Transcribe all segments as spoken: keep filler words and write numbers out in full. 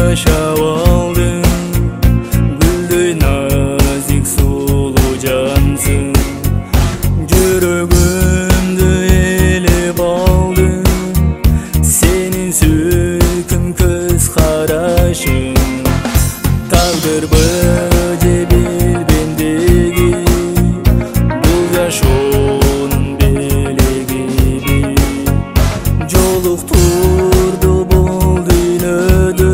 жашап алдың, гүлдөй назик сулуу жансың. Жүрөгүмдү ээлеп алдың, сенин сүйкүм көз карашың. Тагдырбы же билбендиги, бул жашоонун белегиби. Жолуктурду бул дүйнөдө,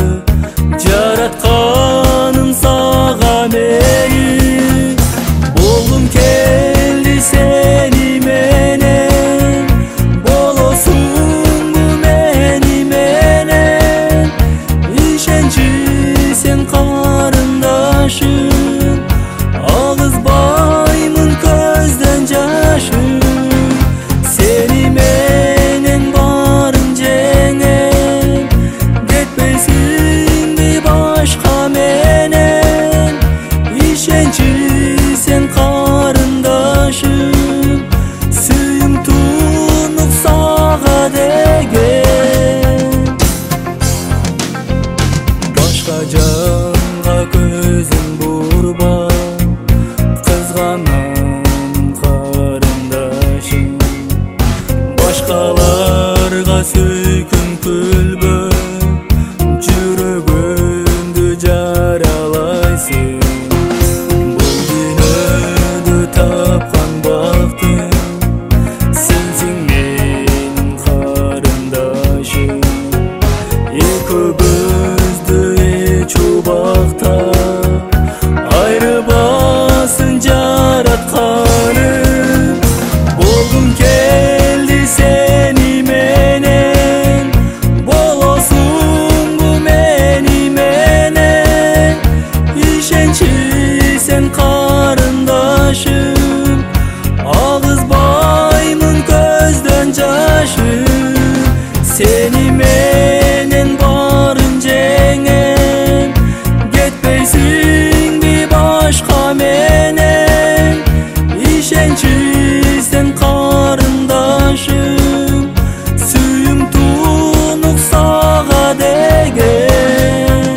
жаратканым сага мени. Болгум келди сени менен, болосуңбу мени менен. Ишенчи сен карындашым, агызбаймын көздөн жашым. Сени менен барын жеңем, кетпейсиңби башка менен. Ишенчи сен карындашым, сүйүм тунук сага деген. Башка жанга көзүн бурба, кызганам карындашым. Башкаларга сүйкүм күлбө, жүрөгүмдү жаралайсың. Бул дүйнөдө тапкан бактым, сенсиң менин карындашым. Экөөбүздү эч убакта айрыбасын жаратканым. Болгум келди сени менен, болосуңбу мени менен. Ишенчи сен карындашым, агызбаймын көздөн жашым. Сени менен барын жеңем, кетпейсиңби башка менен. Ишенчи сен карындашым, сүйүм тунук сага деген.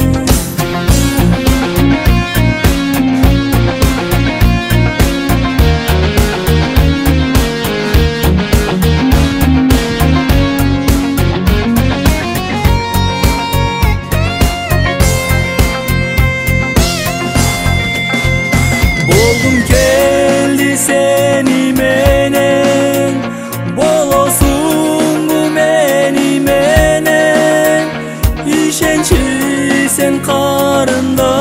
Болгум келди сени менен, болосуңбу мени менен. Ишенчи сен карында